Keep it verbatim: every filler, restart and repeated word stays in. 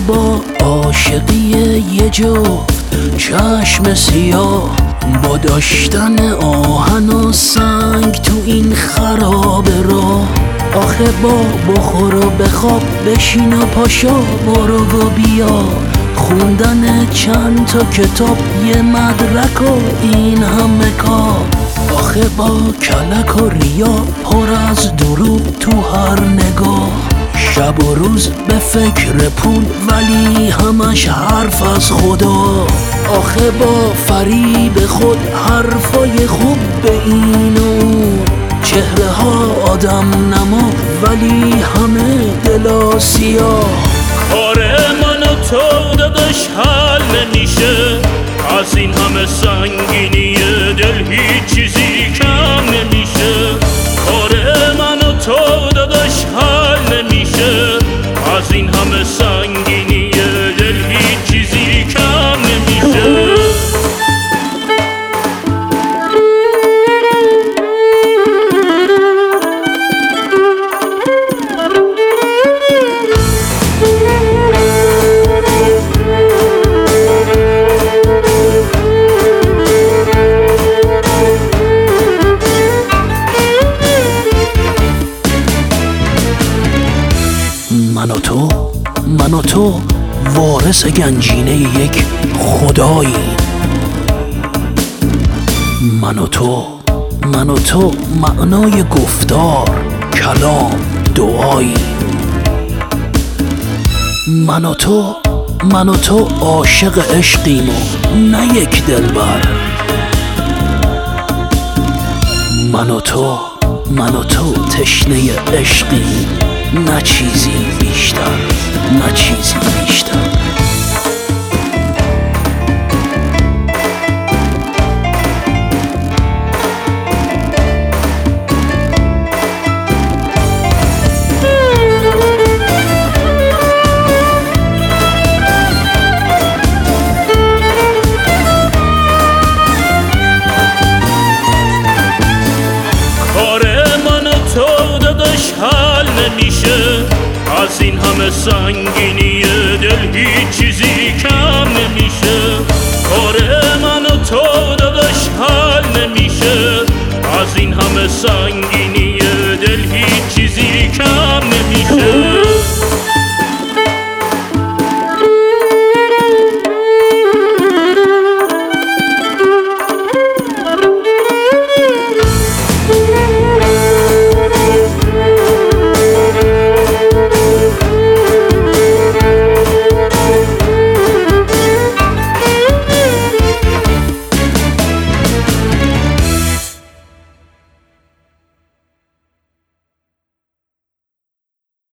با عاشقی یه جفت چشم سیاه، با داشتن آهن و سنگ تو این خراب راه. آخه با بخور و بخواب، بشین و پاشو برو و بیا، خوندن چند تا کتاب، یه مدرک و این همه کار. آخه با کلک و ریا، پر از دروغ تو هر نگاه، شب و روز به فکر پول ولی همش حرف از خدا. آخه با فریب خود حرفای خوب به این و اون، چهره ها آدم نما ولی همه دلا سیاه. کار من و تو داداش حل نمیشه، از این همه سنگینی دل هیچ چیزی کم نمیشه. کار من و تو داداش حل نمیشه، از این همه سنگینی دل هیچ چیزی کم نمیشه. من و تو من و تو وارث گنجینه یک خدایی. من و تو من و تو معنای گفتار، کلام، دعایی. من و تو من و تو عاشق عشقیم و نه یک دلبر. من و تو من و تو تشنه عشقیم، نه چیزی بیشتر، نه چیزی بیشتر. حل نمیشه، از این همه سنگینی دل هیچ چیزی کم نمیشه. کار من و تو داداش حل نمیشه، از این همه سنگینی